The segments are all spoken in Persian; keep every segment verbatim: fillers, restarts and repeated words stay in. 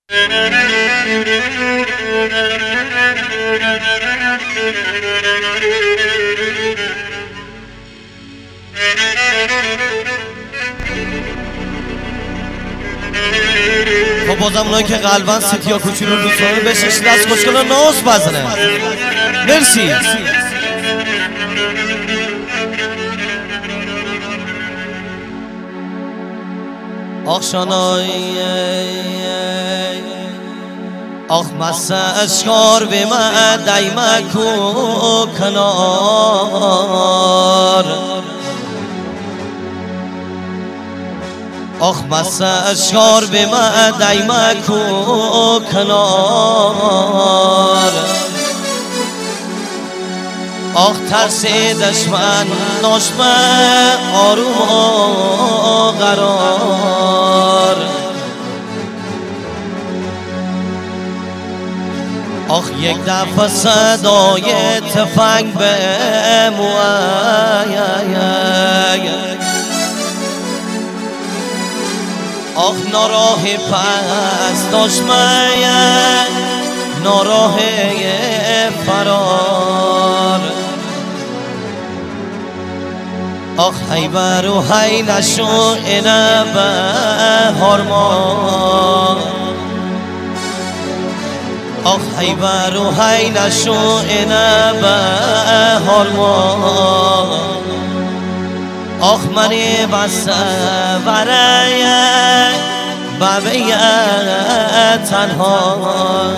خب بازم اونایی که قلبن سیتیا کوچولو رو دوستانه بشش دست خوش کنن ناز بزنه. مرسی. آخ شانای آخ مسه اشکار به من دایما کو کنار آخ مسه اشکار به من دایما کو کنار آخ ترس دشمن ناشمه آروم و قرار آخ یک دفعه صدای تفنگ به موی آخ ناراه پس دشمه ناراه فرار آخ هی برو هی نشو اینه به هرمان آخ هی برو هی نشو اینه به هرمان آخ منی بسته برای بابی تنها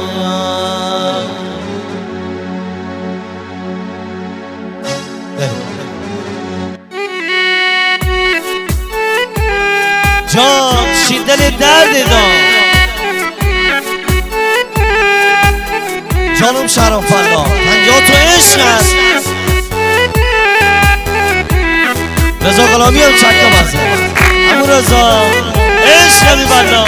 جان شیدن درد دان جانم شرم فردا پنجاه تو عشق است رضا غلامی هم چکه بزن همون رضا عشق می بنا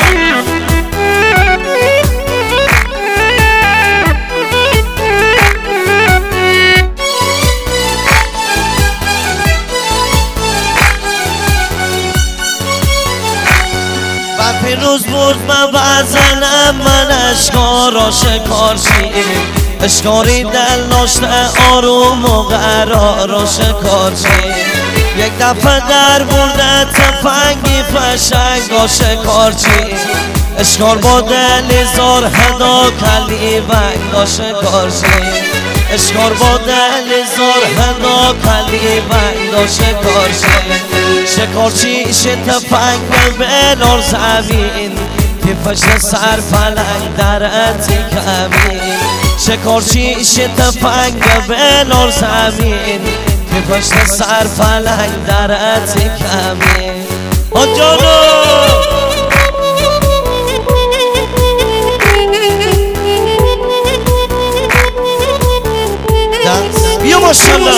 روز بود من بزنم من اشکار را شکار شیم اشکاری دل ناشته آروم و قرار را شکار شیم یک دفعه در برده تفنگی فشنگ را شکار شیم اشکار با دل زار هدا کلی بنگ را شکار شیم اشکار با دل زار هدا کلی بنگ را شکار شیم شکارچی تفنگ بلار زمین که پشت سر فلنگ در اتی کمین شکارچی تفنگ بلار زمین که پشت سر فلنگ در اتی کمین آجانو بیا ماشالله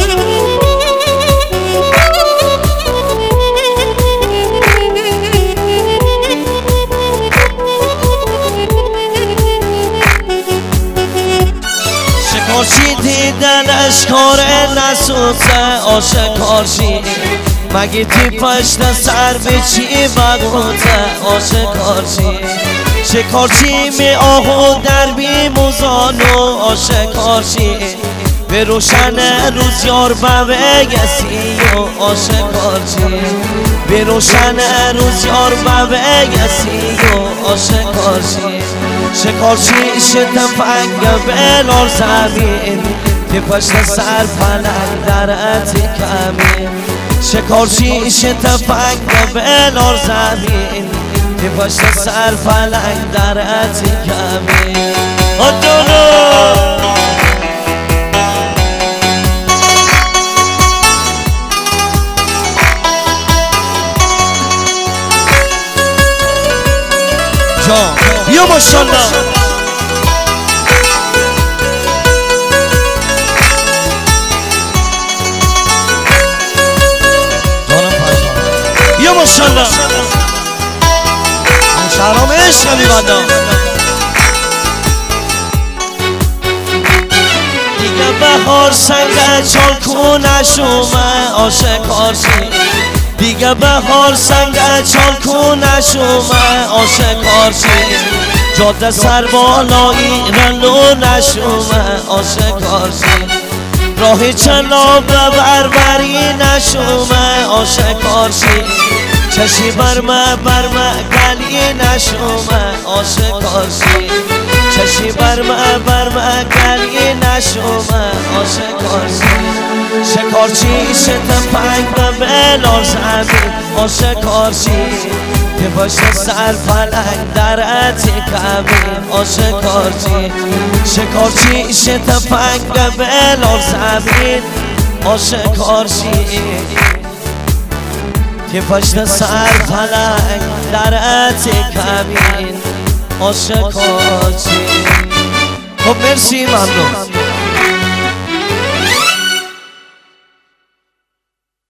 شکارچی دیدن اشکار نسوزه آشکارچی مگه تی پشت سر به چی بگوته آشکارچی شکارچی می آهو در بی موزانو آشکارچی به روشن روز یار بگسی و آشکارچی به روشن روز یار بگسی و آشکارچی شکارچی تفنگ بلار زمین که پشت سر فلنگ در اتی کمین شکارچی تفنگ بلار زمین که پشت سر فلنگ در اتی کمین آجانو جان بیا ماشالله بیا ماشالله من شهرام عشق میبندم دیگه بهار سنگ چال کونش اومه آشکارچی دیگه بهار سنگ چال کونش اومه آشکارچی جاده سر بالایی رلو نشومه آشکارشی راهی چلا به بربری نشومه آشکارشی چشی برمه برمه گلی نشومه آشکارشی چشی برمه برمه گلی نشومه آشکارشی شکارچی شت پنگ به بلار زمین آشکارشی که باشه سر فلک درتی کمین آشکارچی شکارچی شت پنگ به بلار زمین آشکارچی که پشت سر فلک درتی کمین آشکارچی. خب مرسی ممنون.